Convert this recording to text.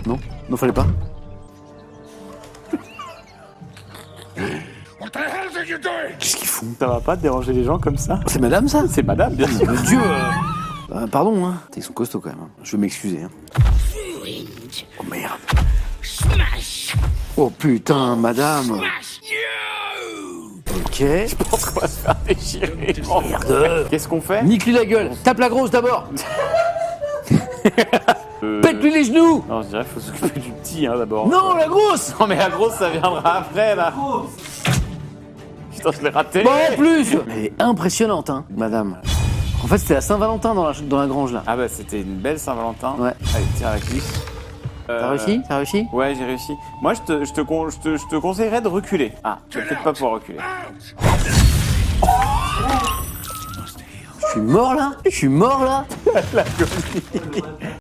Non, non, fallait pas. Qu'est-ce qu'ils font? Ça va pas de déranger les gens comme ça? C'est madame, ça? C'est madame, bien sûr. Mon Dieu pardon, hein. Ils sont costauds, quand même. Hein. Je vais m'excuser, hein. Oh, merde. Oh, putain, madame. Ok. Je pense qu'on va se faire déchirer. Oh, Merde. qu'est-ce qu'on fait? Nique-lui la gueule. Tape la grosse, d'abord. Pète-lui les genoux. Non, je dirais qu'il faut s'occuper du petit, hein, d'abord. Non, la grosse. Non, mais la grosse, ça viendra après, là. Putain, je l'ai raté. Bon, en plus. Elle est impressionnante, hein, madame. En fait, c'était à Saint-Valentin dans la grange, là. Ah bah, c'était une belle Saint-Valentin. Ouais. Allez, tire la cuisse. T'as réussi? T'as réussi? Ouais, j'ai réussi. Moi, je te conseillerais de reculer. Ah, tu vas peut-être pas pouvoir reculer. Je suis mort, là?